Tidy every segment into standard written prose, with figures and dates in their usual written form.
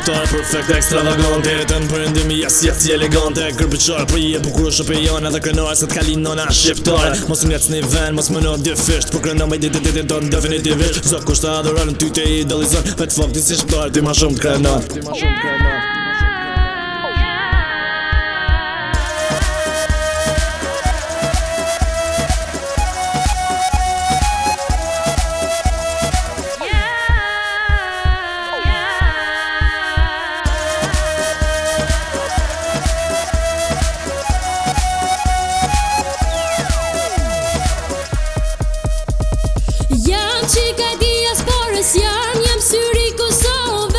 shqiptar perfekt ekstravagante. Jetën për ndimi jas si elegante. Kërpëqar për je bukur shopejane dhe krenare se t'kalin nona shqiptare. Mos më njec një ven, mos më në difisht, por kërëndon me identitetin ton definitivisht. Zot kushta adhuron ty te idolizon, vet fakti si shqiptar ty ma shumë t'krenon. Jam qika diasporës, jam syri Kosovës.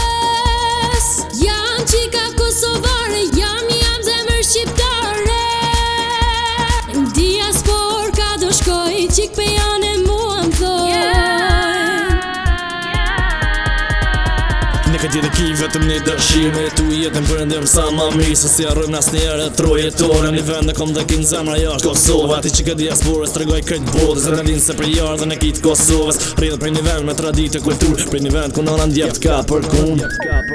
Jam qika kosovare, jam zemër shqiptare. Diaspor ka do shkoj, qik pe janë e mua më thoj. Në këtë jetë ki vetëm një dërshirë, me jetu jetën për ndërmë sa ma mirë. Se si arrëm nas njerë e troje tore, një vend e kom dhe kinë zemra jashtë Kosova. Ti që ka diasporës të regoj këtë botës, dhe në linë se për jarë dhe në kitë Kosovës. Rridhë për një vend me traditë e kulturë, për një vend ku nëna ndjept ka për kunë.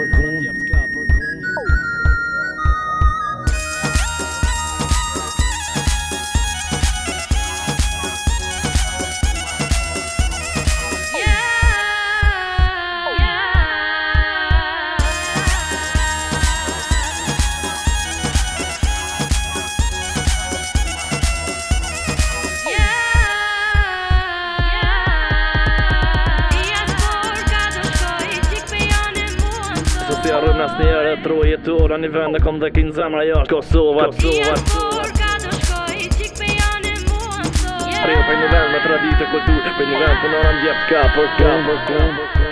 Si arrëm nas njerë e troje tore, një vend e kom dhe kinë zemra jashtë Kosova. Diaspor ka do shkoj, qik pe janë e mua më thoj. Rridhë për një vend me traditë e kulturë, për një vend ku nëna ndjept ka për kunë.